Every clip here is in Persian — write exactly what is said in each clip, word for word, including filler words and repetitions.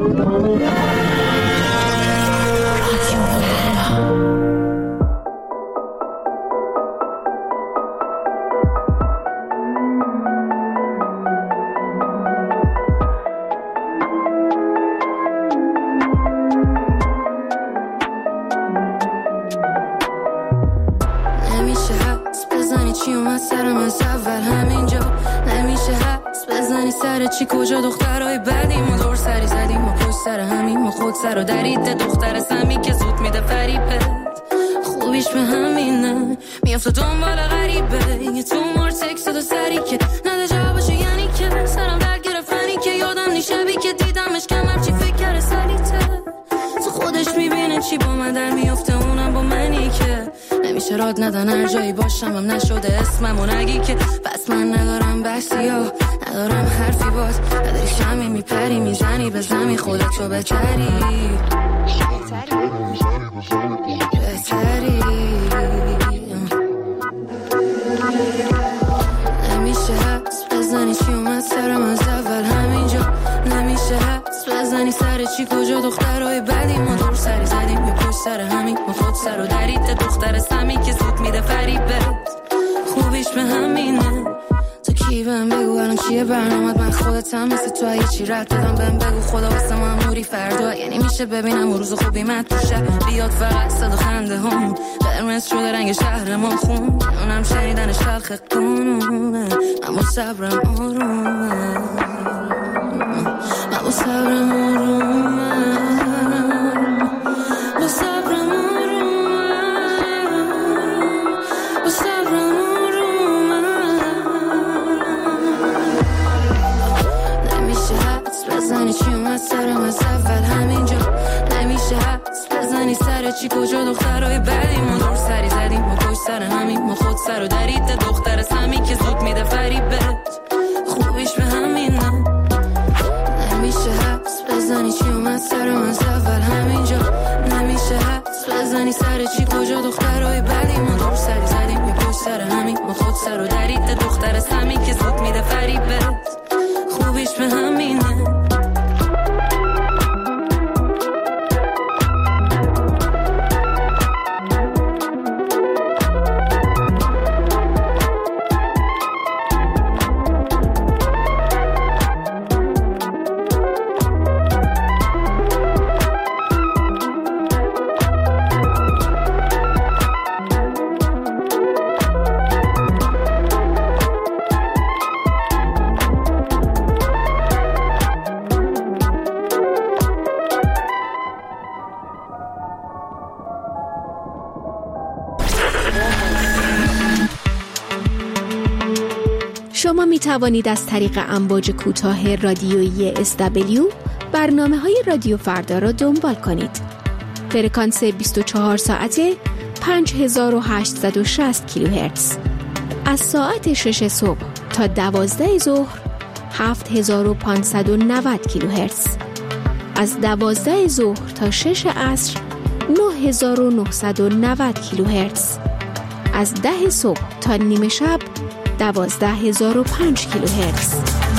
چی کجا دخترای بعدیم و دور سری زدیم و پشت سر همیم و خود سر و دریده دختر سمی که زود میده فریبت خوبیش به همینه میافته دنبال غریبه یه تو مار تکست دو سری که نده جوابشو یعنی که سرم درد گرفتنی که یادم نیشه بی که دیدمش کمر چی فکر کرده سریته تو خودش میبینه چی با من در میافته اونم با منی که نمیشه راد ندن هر جایی باشم هم نشده اسممو نگی که پس من ندارم بحثی ها ندارم حرفی باز نداری شمی میپری میزنی به زمین خودتو بهتری بهتری نمیشه حس بزنی چی اومد سرم از اول همینجا نمیشه حس بزنی سر چی کجا دخترهای بدی ما دور سری زدیم یه پشت سر همین ما خود سر و دریده دختر سمی که زود میده فریبت خوبیش به همینه کی بهم بگو الان چیه برنامت من خودتم مثل تو اگه چی رد دادم بهم بگو خدا واسه من موری فردا یعنی میشه ببینم و روز خوبی من توشه بیاد فقط صدا خنده هم قرمز شده رنگ شهر ما خون اونم شنیدنش تلخ قانونه اما صبرم آرومه اما صبرم آرومه با صبرم آرومه با صبرم بزنی چی اومد سرم از اول همینجا نمیشه حدس بزنی سر چی کجا دخترهای بعدی ما دور سری زدیم ما پشت سر همین ما خود سر و دریده دختر سمی که زود میده فریبت خوبیش به همینه نمیشه حدس بزنی چی اومد سرم از اول همینجا نمیشه حدس بزنی سر چی کجا دخترهای بعدی ما دور سری زدیم ما پشت سر همین ما خود سر و دریده دختر سمی که زود میده فریبت خوبیش به همینه شما می توانید از طریق امواج کوتاه رادیویی اس دبلیو برنامه‌های رادیو فردا را دنبال کنید. فرکانس بیست و چهار ساعته پنج هزار و هشتصد و شصت کیلوهرتز. از ساعت شش صبح تا دوازده ظهر هفت هزار و پانصد و نود کیلوهرتز. از دوازده ظهر تا شش عصر نه هزار و نهصد و نود کیلوهرتز. از ده صبح تا نیمه شب دوازده هزار و پنج کیلوهرتز.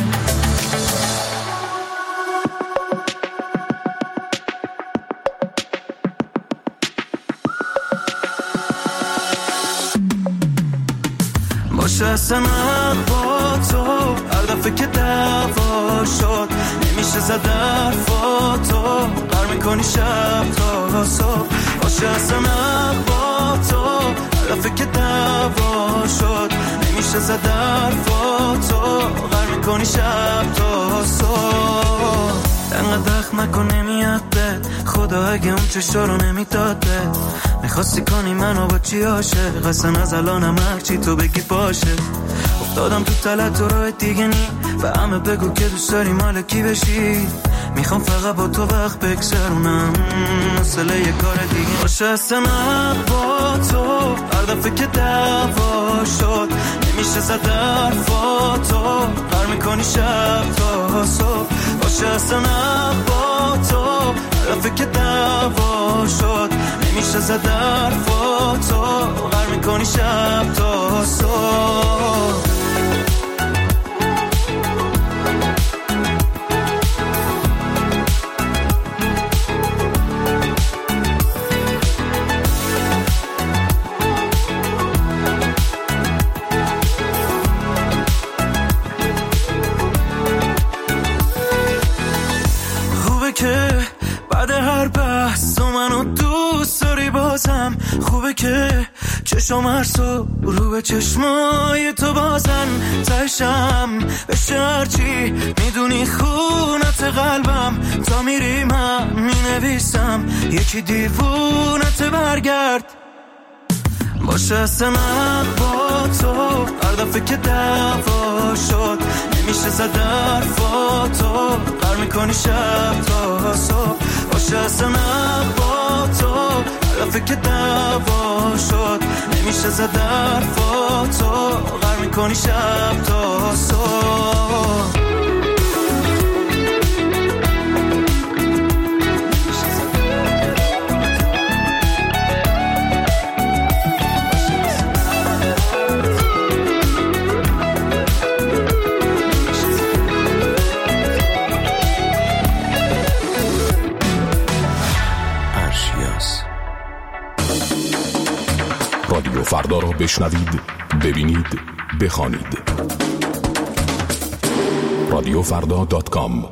باشه اصلا با تو هر دفعه که دعوا شد نمیشه زد حرفاتو قرار میکنی شب تا صبح. باشه اصلا با تو هر دفعه که دعوا شد نمیشه زد حرفاتو قرار میکنی شب تا صبح. انقدر دخم نکن نمیاد بد خدا اگه اون چشا رو نمیداد بد میخواستی کنی منو با چی عاشق اصلا از الانم هر چی تو بگی باشه. افتادم تو تلت و راه دیگه نی به همه بگو که دوست داری مال کی بشی. میخوام فقط با تو وقت بگذرونم مسئله یه کار دیگه باشه اصلا با تو هر دفعه که دعوا شد نمیشه زد حرفاتو قرار میکنی شب تا صبح. باشه اصلا با تو هر دفعه که دعوا شد نمیشه زد حرفاتو قرار میکنی شب تا صبح. بعد هر بحث و منو دوست داری بازم خوبه که چشم هر صبح رو به چشمای تو بازن تشم بشه هرچی میدونی خونت قلبم تا میری من مینویسم یکی دیوونت برگرد باشه اصلا با تو هر دفعه که دعوا شد نمیشه زد حرفاتو قر میکنی شب تا صبح باشه اصلا با تو هر دفعه که دعوا شد نمیشه زد حرفاتو قر میکنی شب تا صبح رادیو فردا را بشنوید، ببینید، بخوانید. رادیو فردا دات کام.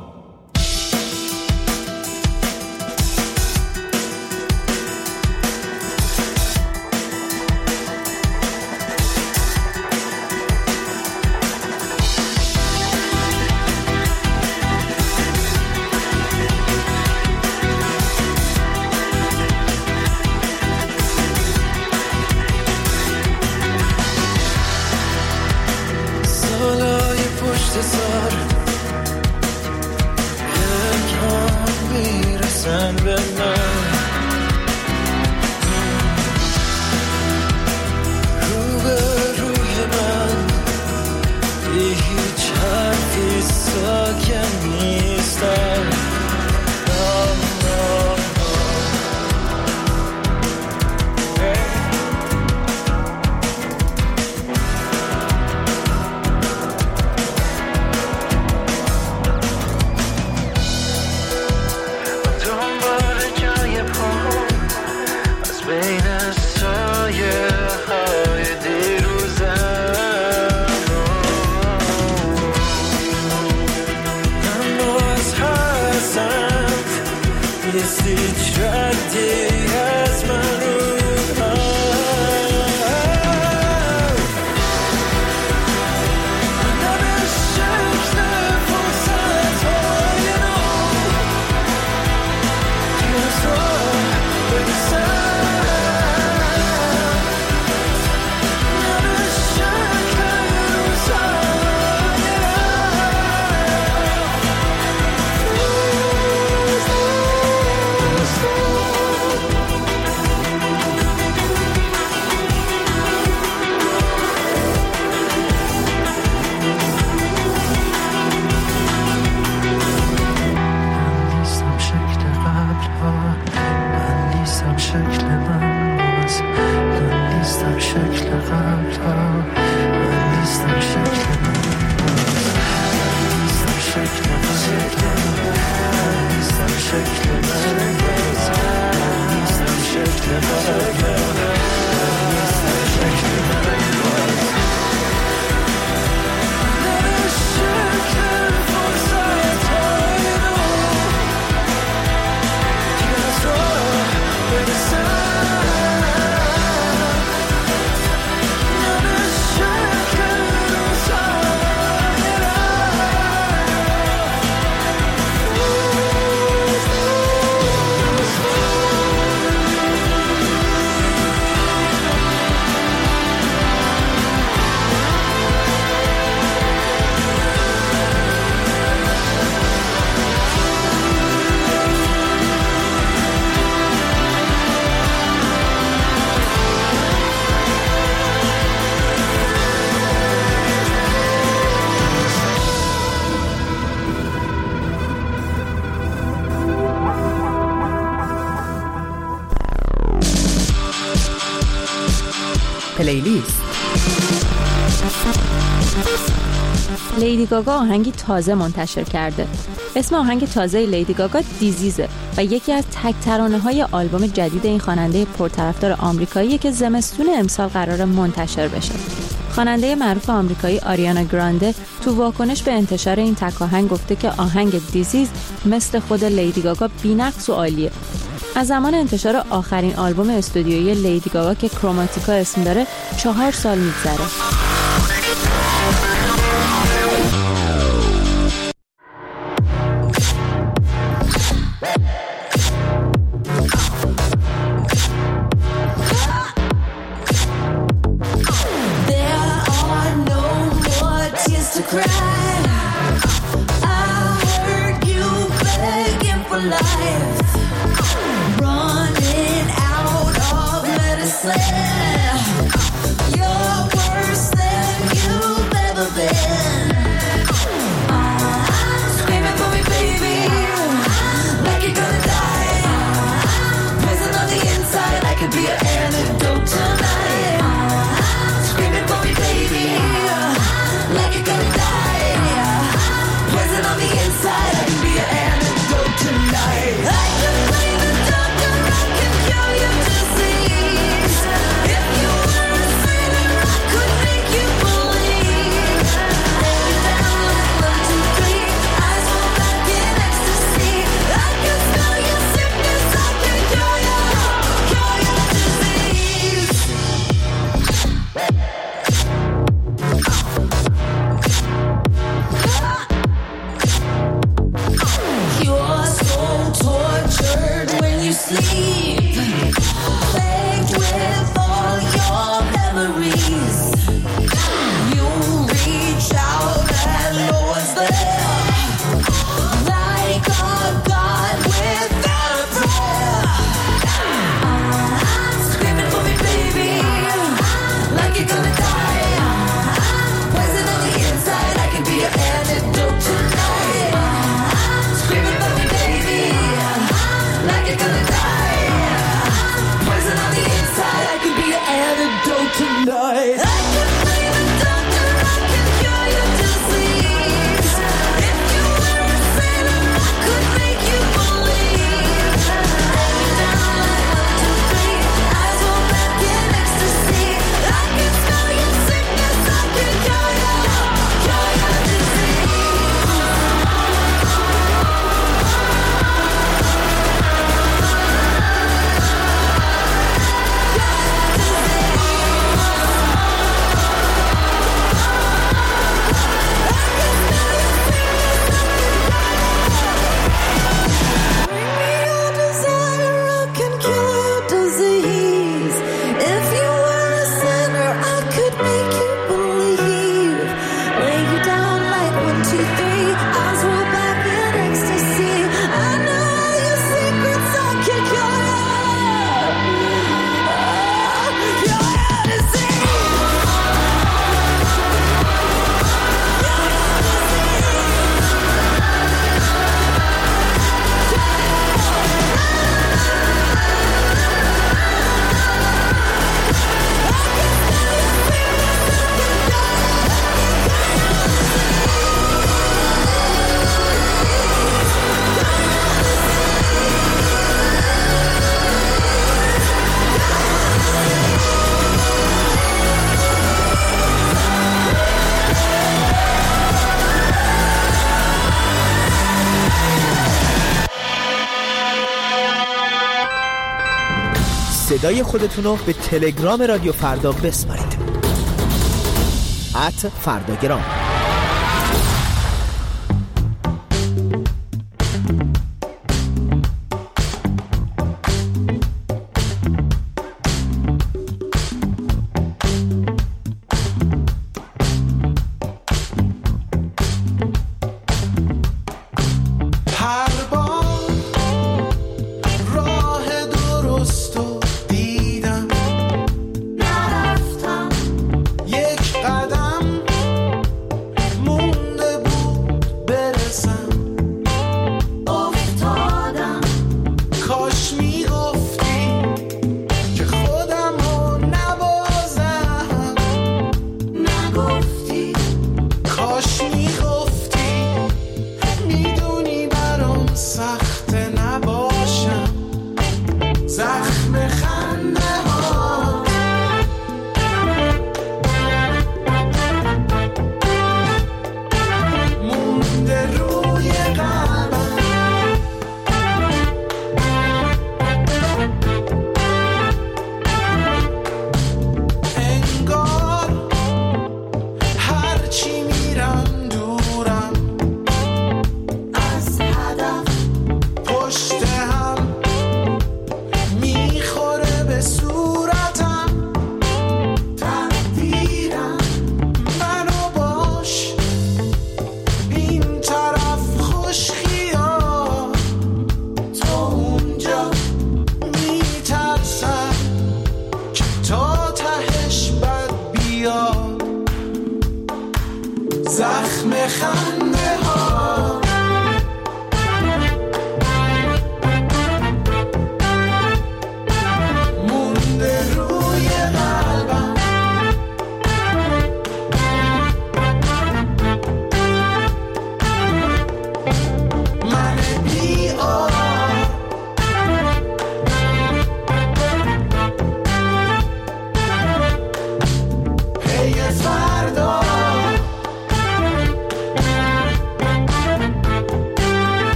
پلیلیست. لیدی گاگا آهنگی تازه منتشر کرده. اسم آهنگ تازه لیدی گاگا دیزیزه و یکی از تک ترانه‌های آلبوم جدید این خواننده پرطرفدار آمریکاییه که زمستون امسال قرار منتشر بشه. خواننده معروف آمریکایی آریانا گرانده تو واکنش به انتشار این تک آهنگ گفته که آهنگ دیزیز مثل خود لیدی گاگا بی‌نقص و عالیه. از زمان انتشار آخرین آلبوم استودیویی لیدی گاگا که کروماتیکا اسم داره چهار سال میگذره. صدای خودتون رو به تلگرام رادیو فردا بسپارید. ات فرداگرام.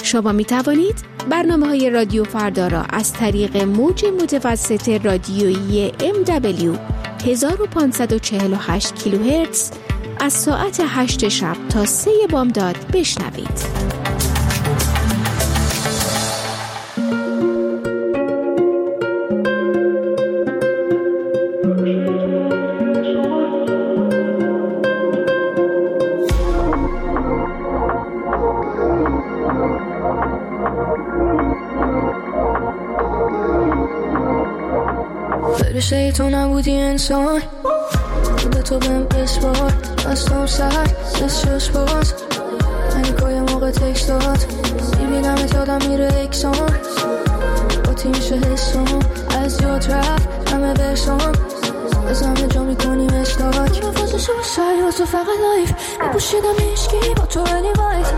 شما می توانید برنامه های رادیو فردا را از طریق موج متوسط رادیویی ام دبلیو هزار و پانصد و چهل و هشت کیلوهرتز از ساعت هشت شب تا سه بامداد بشنوید. فرشته تو نبودی انسان به تو بهم بسپار دستم سر دستش باز پنیکای موقع تکس داد میبینم ات یادم میره اکسان با تی میشه حسام از یاد رفت همه برسام از همه جا میکنیم استاک نفازشو سری با تو فقط لایف نپوشیدم هیچکی با تو ولی وایت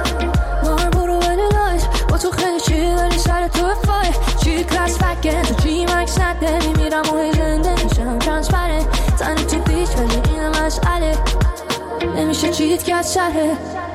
مار برو ولی لایت با تو خیلی چی داری سر تو فای چی کلاس فکن تو چی مکس نده میمیرم و هی زنده میشم ترانسپرنت تنی تی پیچ ولی اینم مسئله نمیشه چیت کرد سره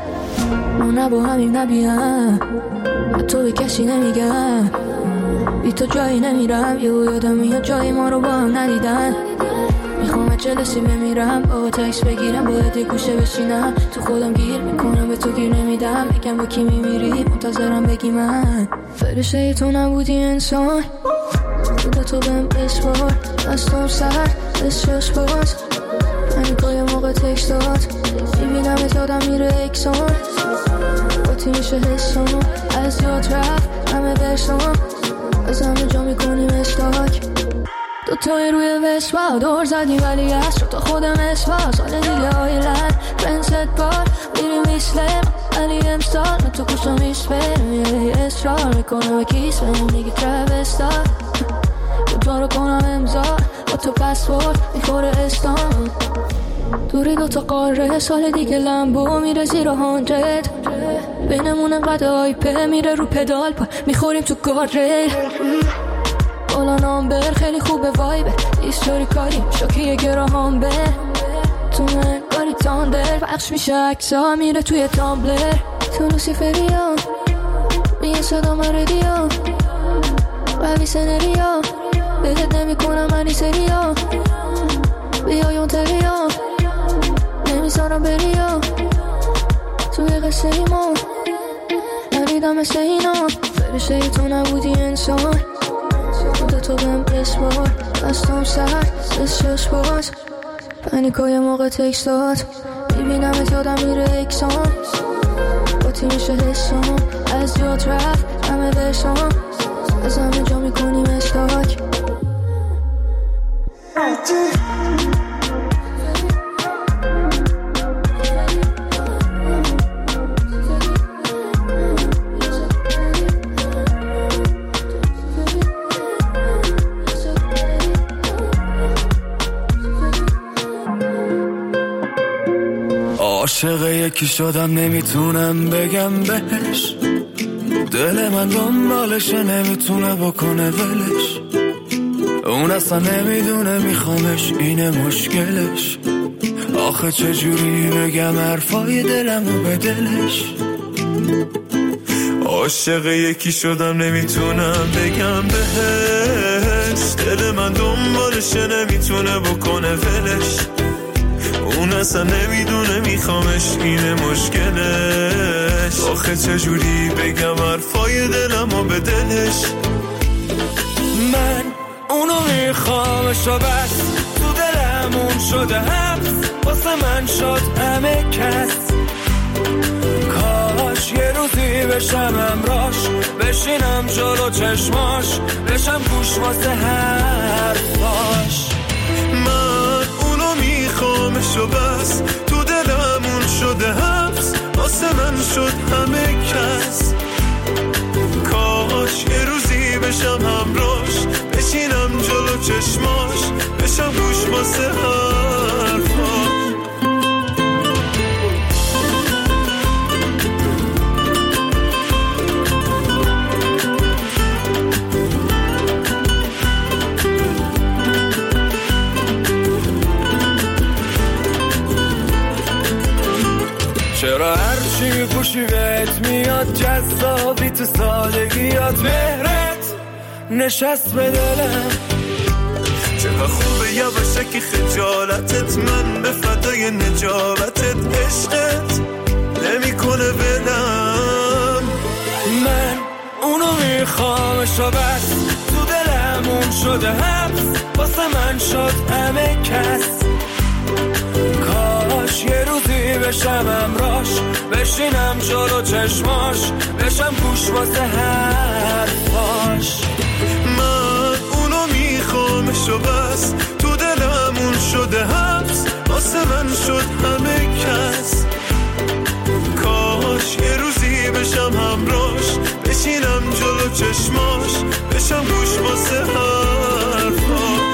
ما نه با همیم نبیم به تو به کسی نمیگم بی تو جایی نمیرم یه یادم میاد جایی ما رو با هم ندیدن میخوام جلسی بمیرم با تکس بگیرم باید یه گوشه بشینم تو خودم گیر میکنم به تو گیر نمیدم بگم با کی میمیری منتظرم بگی من فرشته تو نبودی انسان بوده تو بهم بسپار دستم سر دستش باز پنیکای موقع تکس داد میبینم ات یادم میره اکسان با تی میشه حسام از یاد رفت همه برسام از همه جا میکنیم استاک دوتای روی وسوا دور زدی ولی از شد تا خودم اسوا سال دیگه آیلن پرنست بار میریم اسلم ولی امسال من تو کشم ایسپرم یه اصرار میکنم و کیس بهم دیگه ترابستار کجا رو کنم امضا با تو پسپورت میخوره استان دوری دوتا قاره سال دیگه لمبو میره زیر هانجد بینمون انقدر آیپه میره رو پدال پا میخوریم تو گارد بالا نامبر خیلی خوبه وایبه ایستوری کاری شاکی گراهام به تو من کاری تاندر بخش میشه اکسا میره توی تامبلر تو لوسیفریا میگه صدا مردیا قوی سنریا بهت نمی کنم منی سریا بیایون تریا نمیزارم بریا توی قصه ایما نریدم مثل اینا فرشته تو نبودی انسان بوده تو بهم بسپار دستم سر دستش باز پنیکای موقع تکس داد میبینم ات یادم میره اکسان با تی میشه حسام از یاد رفت همه برسام از همه جا میکنیم استاک عاشق یکی شدم نمیتونم بگم بهش دل من دنبالشه نمیتونه بکنه ولش اون اصلا نمیدونه میخوامش اینه مشکلش آخه چجوری بگم حرفای دلمو به دلش عاشق یکی شدم نمیتونم بگم بهش دل من دنبالشه نمیتونه بکنه ولش اون اصلا نمیدونه میخوامش اینه مشکلش آخه چجوری بگم حرفای دلمو به دلش من اونو میخوامش و بس تو دلمون شده حبس واسه من شد همه کس کاش یه روزی بشم امراش بشینم جلو چشماش بشم گوش واسه حرفاش من اونو میخوامش و بس تو دلمون شده حبس واسه من شد همه کس کاش یه روزی بشم همراش بشینم جلو چشماش بشم گوش واسه حرفاش چرا هرچی میپوشی بهت میاد جذابی تو سادگیات مهرت نشست به دلم چقدر خوبه یواشکی خجالتت من به فدای نجابتت عشقت نمی کنه بلم من اونو میخوامشو بس تو دلم اون شده حبس واسه من شد همه کس کاش یه روزی بشم امراش بشینم جلو چشماش بشم گوش واسه حرفاش من اونو میخوامشو بس تو دلم اون شده حبس واسه من شد همه کس کاش یه روزی بشم همراش بشینم جلو چشماش بشم گوش واسه حرفاش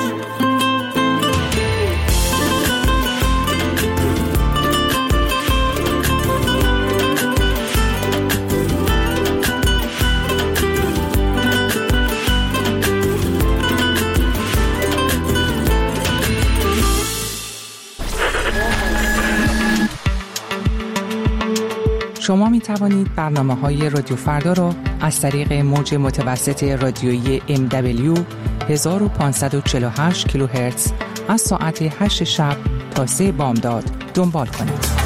شما می توانید برنامه‌های رادیو فردا را از طریق موج متوسط رادیویی ام دبلیو هزار و پانصد و چهل و هشت کیلوهرتز از ساعت هشت شب تا سه بامداد دنبال کنید.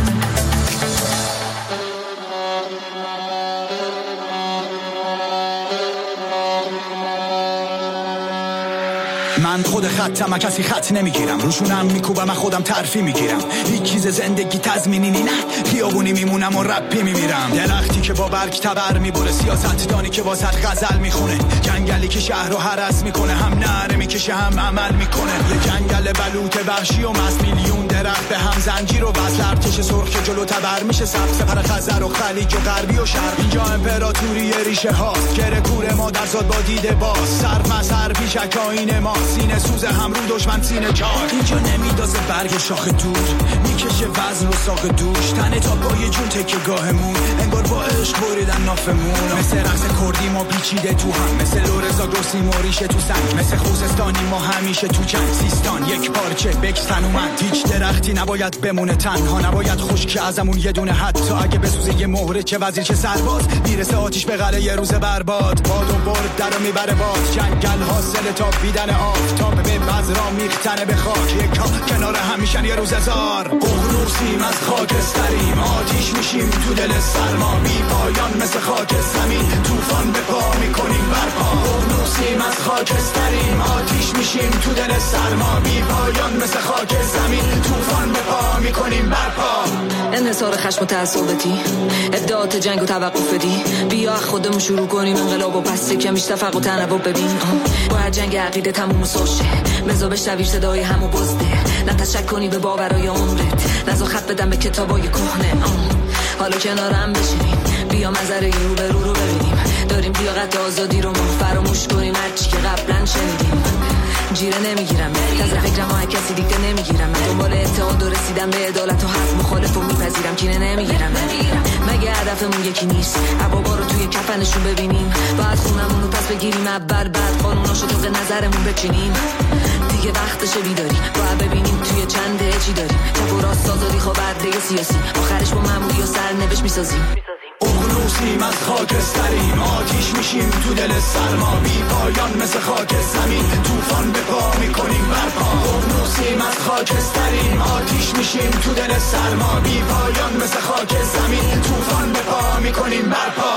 من خود خطم کسی خط نمیگیرم روشونم میکوبم من خودم ترفی میگیرم هیچ چیز زندگی تضمینی نه خیابونی میمونم و رپی میمیرم درختی که با برگ تبر میبره سیاست دانی که واسط غزل میخونه جنگلی که شهر رو هرس میکنه هم نره میکشه هم عمل میکنه یه جنگل بلوط وحشی و مست میلیون درخت به هم زنجیر و وصل ارتش سرخ که جلو تبر میشه سبز سپر خزر و خلیج و غربی و شرق اینجا امپراتوری ریشه هاست گره کوره مادر زاد با دیده باز سر مسر پیشک آینه ما سینه سوز هم رو دشمن سینه چار اینجا نمیدازه برگ شاخ دور میکشه وزن و ساق دوش تنه تا پای جون تکه گاهمون انگار با عشق بریدن نافمون مثل رقص کردی ما پیچیده تو هم مثل لورزا گرسی موریشه تو سنگ مثل خوزستانی ما همیشه تو جنگ سیستان یک پارچه بکستن اومد هیچ درختی نباید بمونه تنها نباید خشک ازمون یه دونه حد تا اگه بسوزه یه مهره چه وزیر چه سرباز میرسه آتیش به قلعه یه روز برباد باد و برد درو میبره باد جنگل حاصل تا بیدن آفتاب به بذرا میختنه به خاک یک کنار همیشن یه روز هزار ققنوسیم از خاکستریم آتیش میشیم تو دل سرما بی پایان مثل خاک زمین طوفان به پا میکنیم برپا ققنوسیم از خاکستریم آتیش میشیم تو دل سرما بی پایان مثل خاک زمین طوفان به پا میکنیم برپا انحصار خشم و تعصباتی ادعات جنگ و توقف بدی بیا خودمون شروع کنیم انقلاب و پس کمیش تفق و تنوع ببین باید جنگ عقیده تموم سوشه مزا بشنوی صدای همو بزده نه تشک کنی به باورای عمرت نزا خط بدم به کتابای کهنه حالا کنارم بشینیم بیا منظره رو به رو رو ببینیم داریم لیاقت آزادی رو ما فراموش کنیم هرچی که قبلا شنیدیم جیره نمیگیرم تازه فکرم ها کسی دیگه نمیگیرم من دنبال اتحاد و رسیدم به عدالت و حق مخالف و میپذیرم کینه نمیگیرم مگه هدفمون یکی نیست عبابا رو توی کفنشون ببینیم باید خونمون رو پس بگیریم اول بعد قانوناشو طبق نظرمون بچینیم دیگه وقتشه بیداری باید ببینیم توی چنده چی داریم چپ و راست آزادی خواه برده سیاسی آخرش با معمولی و سرنوشت میسازیم ققنوسیم از خاکستریم آتیش میشیم تو دل سرما بی پایان مثل خاک زمین طوفان به پا میکنیم برپا ققنوسیم از خاکستریم آتیش میشیم تو دل سرما بی پایان مثل خاک زمین طوفان به پا میکنیم برپا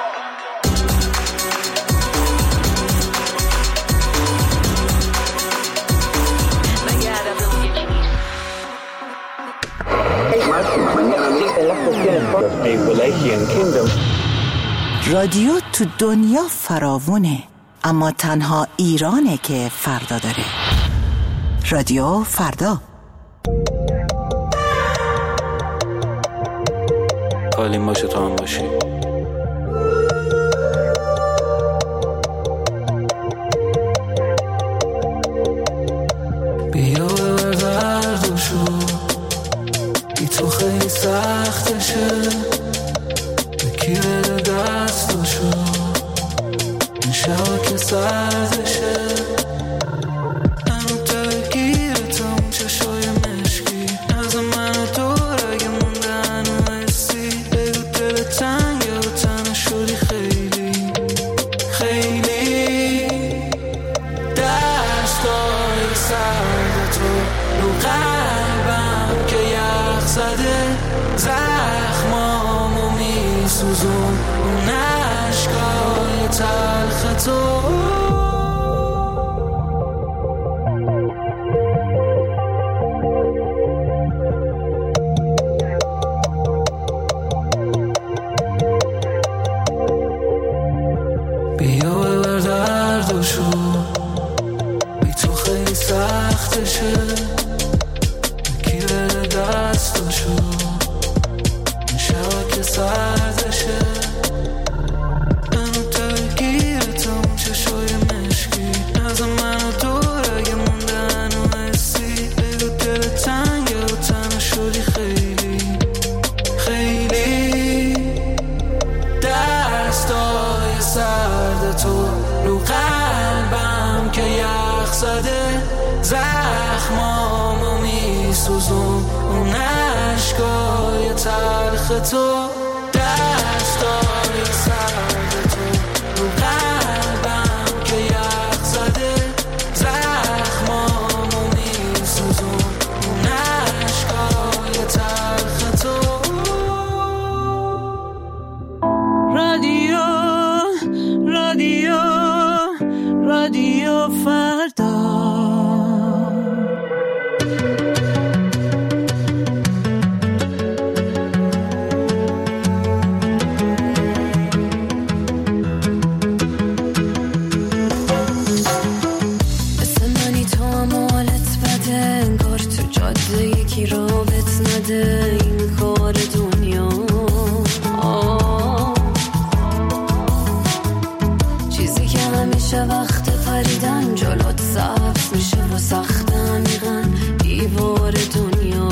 رادیو تو دنیا فراوونه اما تنها ایرانه که فردا داره. رادیو فردا. حالیم باشه تو هم باشی. بیا ببر دوشو بی تو خیلی سختشه بکی بده دستاشو این شبا که سردشه هنو ترگیرتم چشای مشکی از من و تو اگه مونده هنو حسی بگو دل سرد تو رو قلبم که یخ زده، زخمامو میسوزون اون عشقای تلخ تو. بیا ببر دردشو، بی تو خیلی سختشه، کی بده دستشو این شب که سردشه. منو درگیرتم چشای مشکی، از منو دور اگه موندن و حسی، بگو دل تنگه و تنها شدی خیلی خیلی. دستای سرد تو رو قلبم که یخ زده، زخمامو میسوزون اون عشقای تلخ تو. دستای سرد تو رو قلبم که یخ زده، زخمامو میسوزون اون عشقای تلخ تو. رادیو رادیو رادیو فردا. مثل منی تو هم حالت بده، انگار تو جاده یکی رابط نده، این کار دنیا چیزی که همیشه وقت پریدن جلوت سبز میشه و سخت عمیقن دیوار دنیا.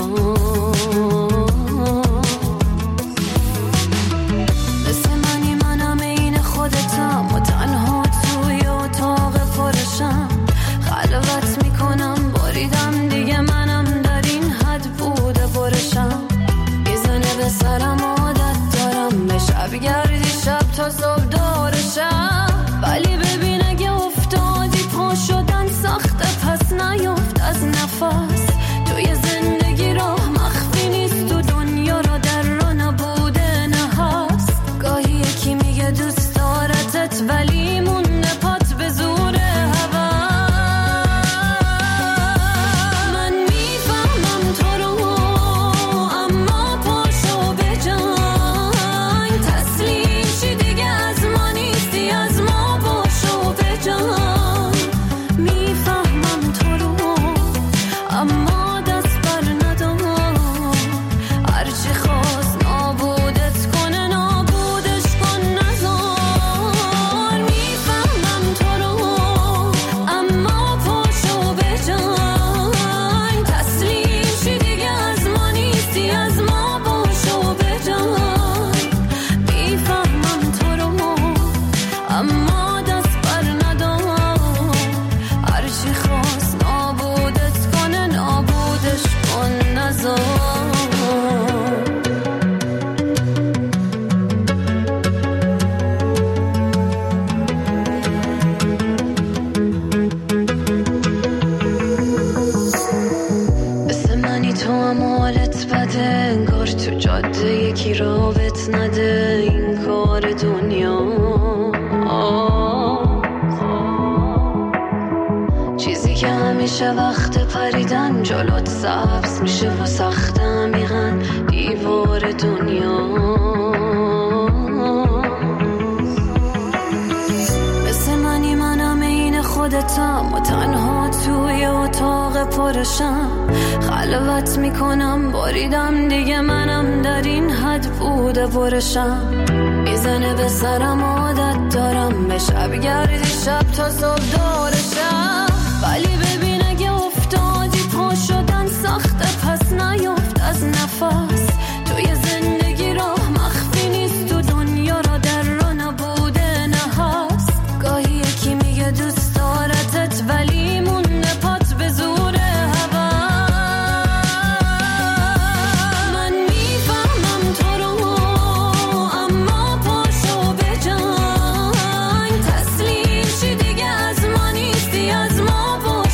مثل منی منم این خودتم و تنها توی اتاق پرشم، خلوت میکنم باریدم دیگه منم در این حد بوده برشم. میزنه به سرم عادت دارم به شب گردی شب تا صبح دارشم، ولی ببین اگه افتادی پا شدن سخته پس نیفت از نفس. توی زندگی راه مخفی نیست، تو دنیا را در را نبوده نه هست. گاهی یکی میگه دوست دارتت ولی مونده پات به زور هوا. من میفهمم تو رو اما پاشو به جنگ، تسلیم شی دیگه از ما نیستی، از ما باشو به جنگ. میفهمم تو رو اما دست بر ندام، هرچی خواست نابودت کنه نابودش کن نزار. میفهمم تو رو اما پاشو به جنگ، تسلیم شی دیگه از ما نیستی، از ما باشو به جنگ. میفهمم تو رو اما دست بر ندام، هرچی خواست نابودت کنه نابودش کن نزار. مثل منی تو هم حالت بده، انگار تو جاده یکی رابط نده، این کار دنیا چیزی که همیشه وقت پریدن جلوت سبز میشه و سخت عمیقن دیوار دنیا. مثل منی منم این خودتم و تنها توی اتاق پرشم، خلوت میکنم باریدم دیگه منم در این حد بوده برشم. میزنه به سرم عادت دارم به شب گردی شب تا صبح دارشم، ولی ببین اگه افتادی پا شدن سخته پس نیفت از نفس. توی زندگی راه مخفی نیست، تو دنیا را در را نبوده نه هست. گاهی یکی میگه دوست دارتت ولی مونده پات به زور هوا. من میفهمم تو رو اما پاشو به جنگ، تسلیم شی دیگه از ما نیستی، از ما باش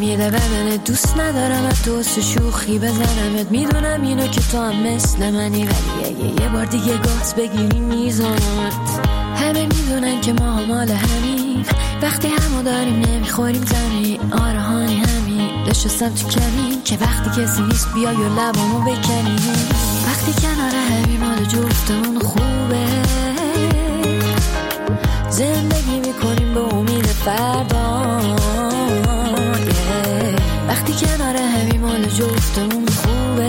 میده بدن دوست ندارم تو واسه شوخی بزنمت. میدونم اینو که تو هم مثل منی، ولی اگه یه بار دیگه گاز بگیری میزنمت. همه میدونن که ما مال همین، وقتی همو داریم نمیخوریم زمین. آره هانی همین نشستم تو کمین که وقتی کسی نیست بیای و لبامو بکنی. وقتی کنار همین مال جفتمون خوبه، زندگی میکنیم به امید فردا. yeah. وقتی کنار همین مال جفتمون خوبه،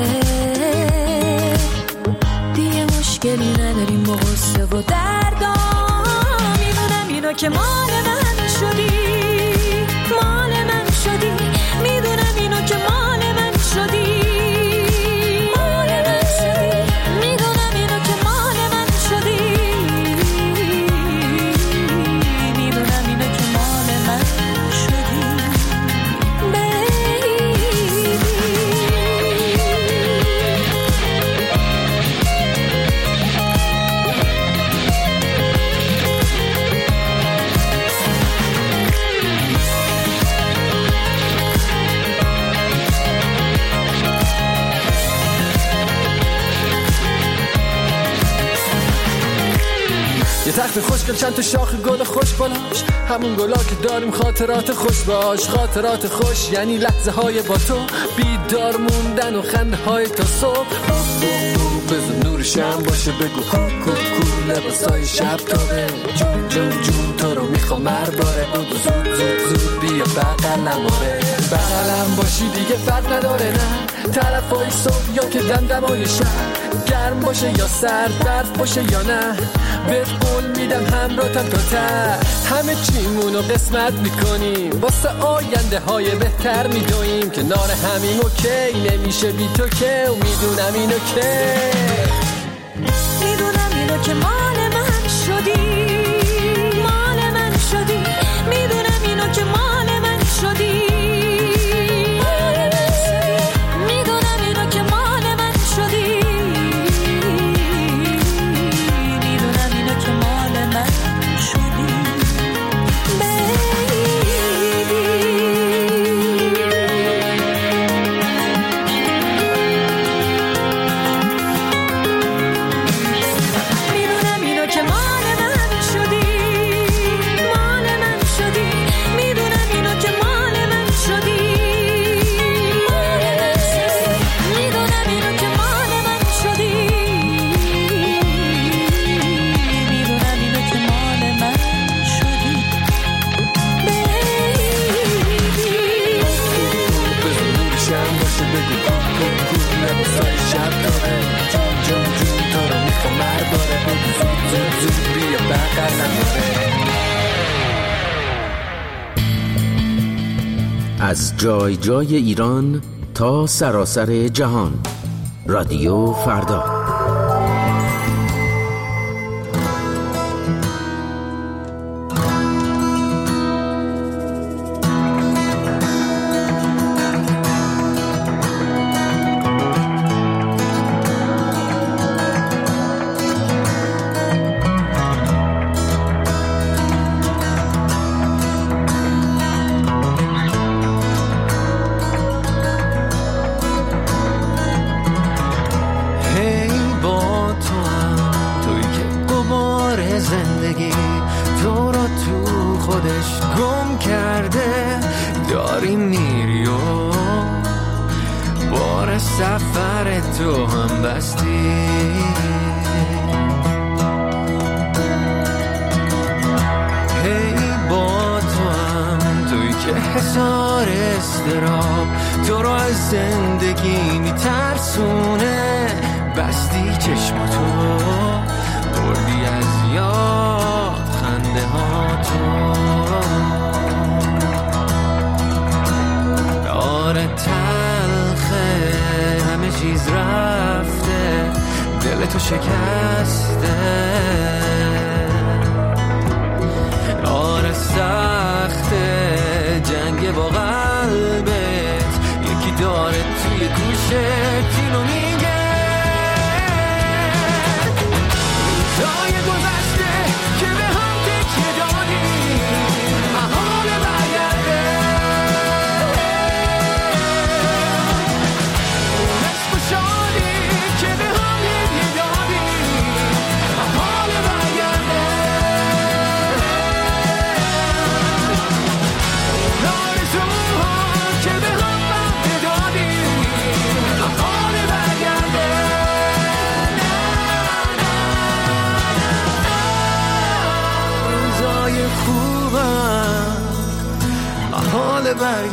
دیگه مشکلی نداریم با غصه و دردا. میدونم اینو که مال من شدی، مال من شدی. میدونم اینو که مال من شدی، مال من شدی. میدونم اینو که مال من شدی، میدونم اینو که مال من شدی. یه تخت خوشگل چند تا شاخ گل خوش بالاش، همون گلا که داریم خاطرات خوش باش. خاطرات خوش یعنی لحظه های با تو، بیدار موندن و خنده های تا صبح. بزن نور شم باشه بگو کو کو کو، لباسای شب تابه. جون جون جون تو رو میخوام مرباره، بگو زود زود زود بیا بغلم. آره بغلم باشی دیگه فرق نداره، نه طرفای صبح یا که دمدمای شب. گرم باشه یا سرد، برف باشه یا نه، بهت قول میدم همراهتم تا ته. همه چیمونو قسمت میکنیم، واسه آینده های بهتر میدویم. کنار همین اوکی نمیشه بی تو که، و میدونم اینو که میدونم اینو که مال من شدی، مال من شدی. میدونم اینو که مال من شدی، مال من شدی. میدونم اینو که مال من شدی، میدونم اینو که مال من شدی. از جای جای ایران تا سراسر جهان، رادیو فردا.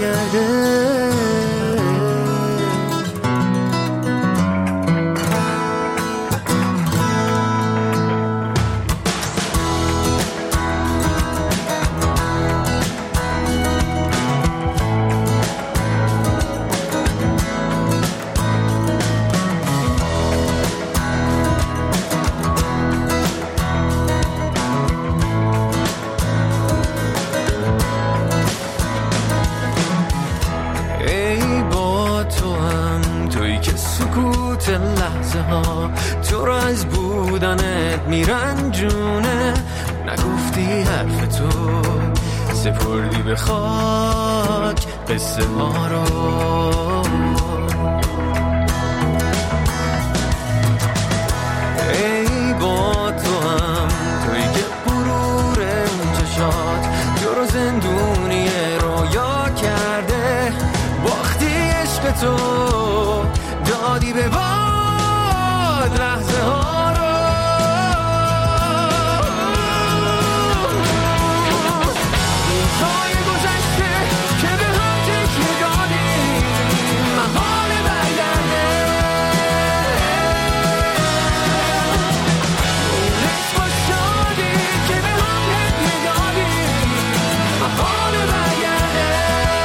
برگرده. لحظه ها تو را از بودنت میرنجونه، نگفتی حرف تو سپردی به خاک قصه ها رو. ای با تو هم توی که برور اون چشات تو رو زندونی رویا کرده، باختی عشق تو دادی به باد لحظه ها رو. روزای گذشته که به هم تکیه دادیم محال برگرده. اون عشق و شادی که به هم هدیه دادیم محال برگرده.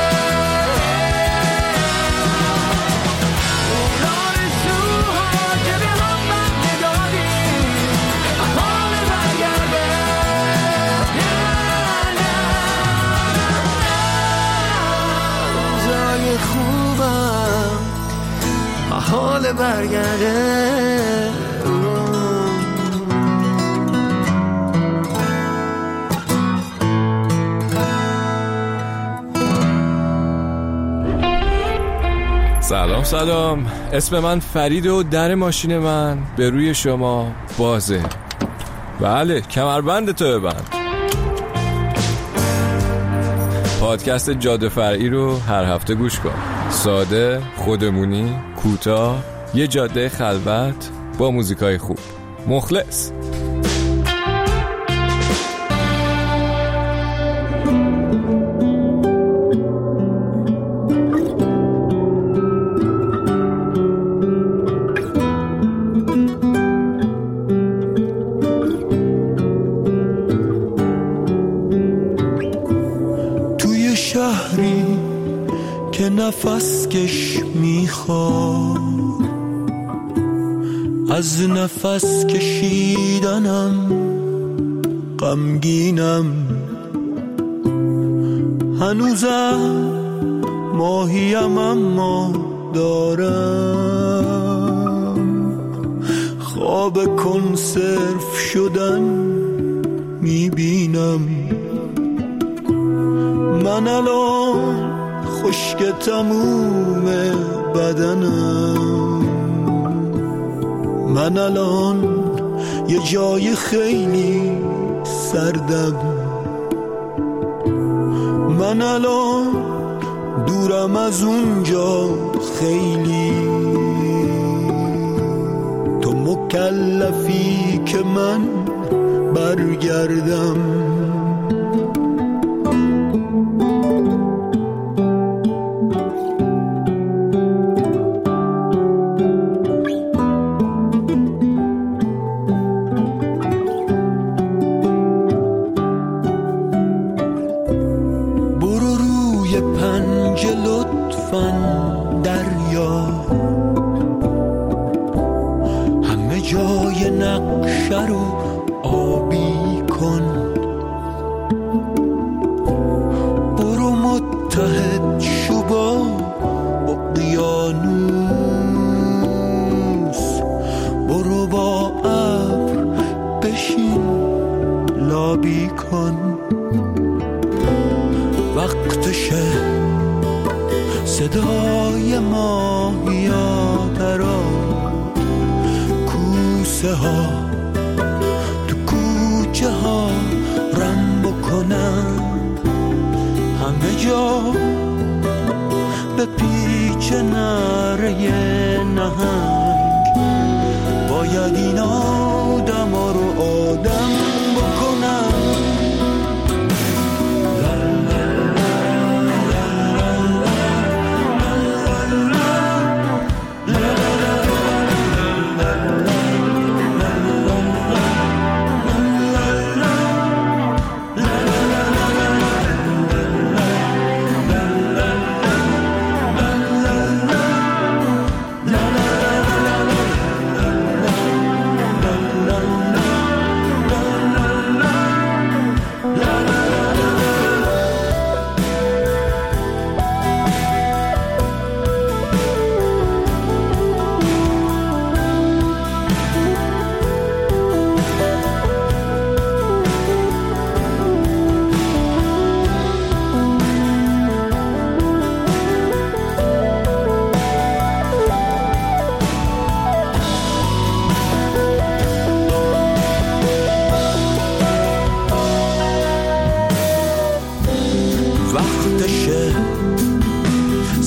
خوبم حال برگرده. سلام سلام، اسم من فرید و در ماشین من به روی شما بازه. بله، کمربند تو ببند. پادکست جاده فرعی رو هر هفته گوش کن. ساده، خودمونی، کوتاه، یه جاده خلوت با موزیکای خوب. مخلص. شهری که نفس کش میخواد، از نفس کشیدنم غمگینم، هنوزم ماهیم اما دارم خواب کنسرو شدن میبینم. من الان خشک تموم بدنم، من الان یه جای خیلی سردم، من الان دورم از اونجا خیلی. تو مکلفی که من برگردم. دریا همه جای نقشه رو آبی کن، برو متحد شو با اقیانوس، برو با ابر بشین لابی کن. وقتشه صدای ماهیات را کوسه ها تو کوچه ها رم بکنن، همه جا به پیچ نره نهنگ. باید این آدم ها رو آدم بکنن.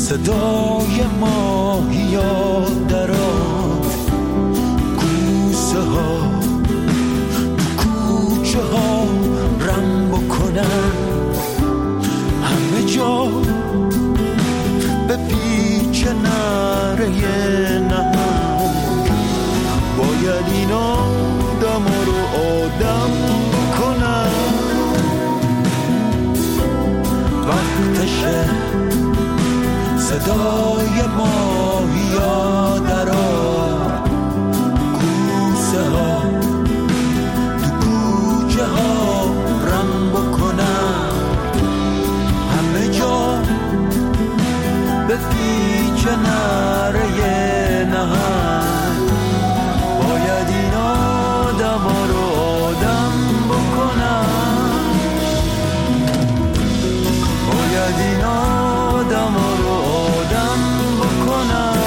صدای ماهیا در آب، کوسه ها تو کوچه ها رم بکنن، همه جا به پیچ نره نهنگ. باید این آدم ها رو آدم بکنن، وقتشه صدای ماهیا در آب، کوسه ها تو کوچه ها رم بکنن، همه جا به پیچ نره نهنگ. باید این آدم ها رو آدم بکنن، باید این آدم ها رو آدم بکنن.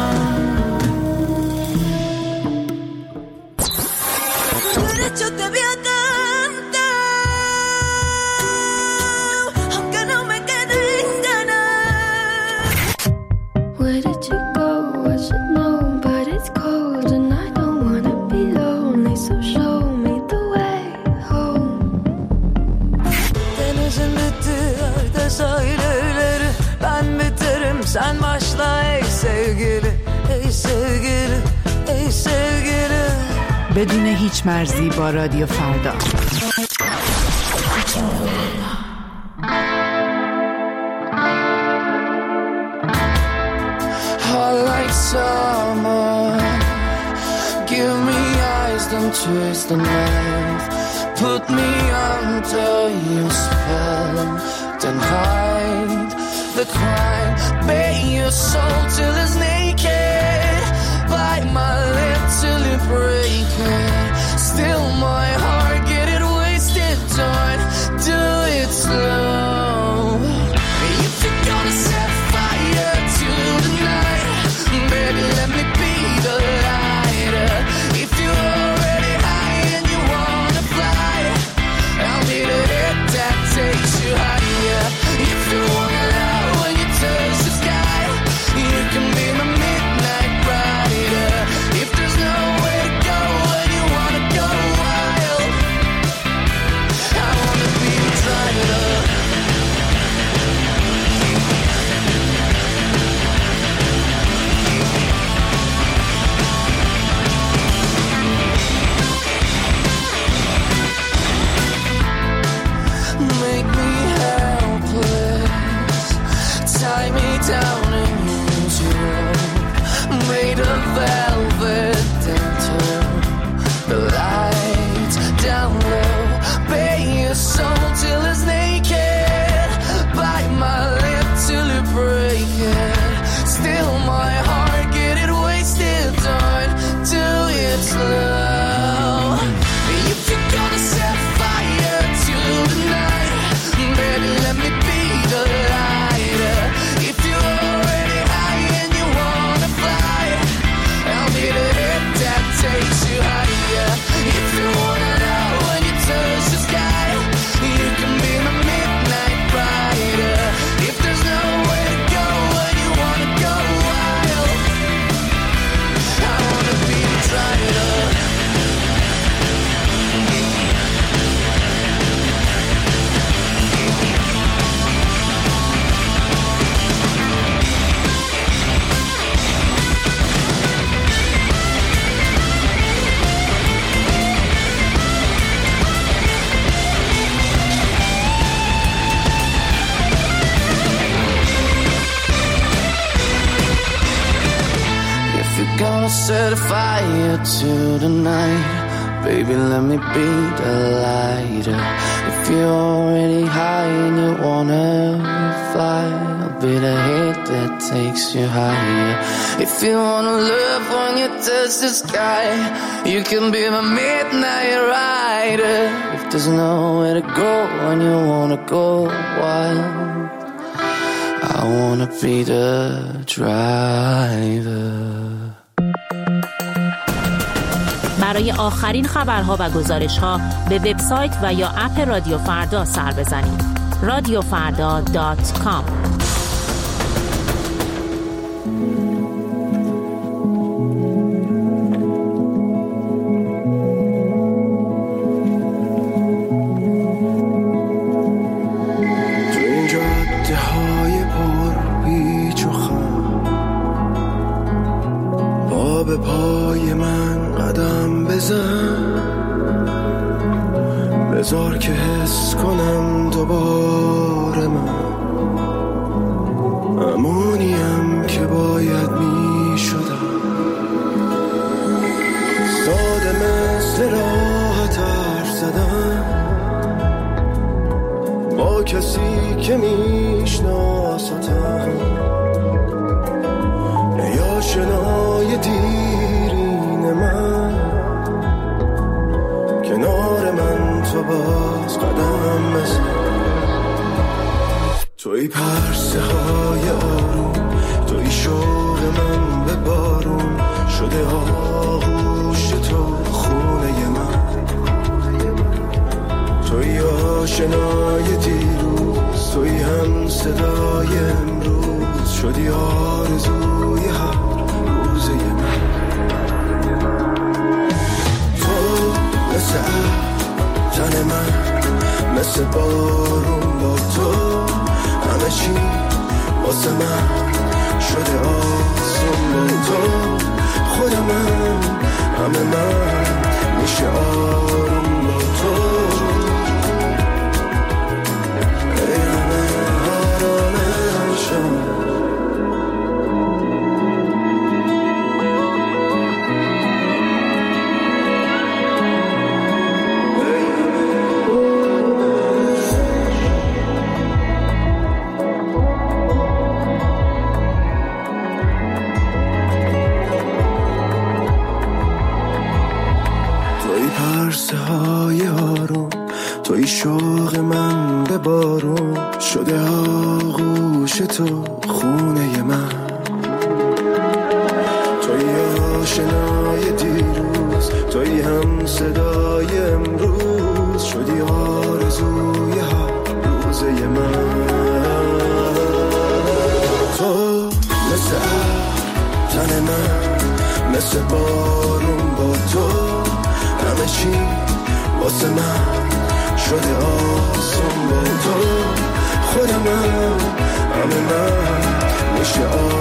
Yo te voy a cantar, aunque no me queden ganas. Where did you go? I should know, but it's cold and I don't wanna be lonely, so show me the way home. Denizin bitti sahilleri, ben biterim sen başla ey sevgili, ey sevgili, ey sevgili. بدون هیچ مرزی با رادیو فردا. I like summer, give me eyes, don't twist the knife. Put me under your spell, then hide the crime. Bare your soul till it's naked, bite my lip till it break it. Still my heart get it wasted, don't do it slow. If you're gonna set fire to the night, baby let me be the lighter. If you're already high and you wanna fly, I'll be the hit that takes you higher. If you wanna love when you touch the sky, you can be my midnight rider. If there's nowhere to go when you wanna go wild, I wanna be the driver. Make me helpless, tie me down and use your rope, made of velvet, then turn the lights down low. Bare your soul till it's naked, bite my lip till it break it. Still my heart get it wasted, don't do it slow. If you're gonna set fire to the night, baby let me be the lighter. If you're already high and you wanna fly, I'll be the hit that takes you higher. If you wanna know when you touch the sky, you can be my midnight rider. If there's nowhere to go when you wanna go wild, I wanna be the driver. If you're gonna set a fire to the night, baby let me be the lighter. If you're already high and you wanna fly, I'll be the hit that takes you higher. If you wanna love when you touch the sky, you can be my midnight rider. If there's nowhere to go when you wanna go wild, I wanna be the driver. برای آخرین خبرها و گزارش‌ها به وبسایت و یا اپ رادیو فردا سر بزنید. رادیو فردا دات کام دیرین من، کنار من تو باز قدم بزن. توی پرسه های آروم، توی شوق من به بارون شده آغوش تو خونه من. توی آشنای دیروز، توی هم صدای امروز شدی آرزوی هر روزه من. تو مثل تن من، مثل بارون با تو همه چی واسه من شده آسون. با تو خود من همه من میشه آروم. با تو ای همه آرامشم. پرسه های آروم، توی شوق من به بارون شده آغوش تو خونه من. توی آشنای دیروز، توی هم صدای امروز شدی آرزوی هر روزه من. تو مثل تن من، مثل بارون با تو همه چی واسه من شده آسون. با تو خود من همه من میشه آسون.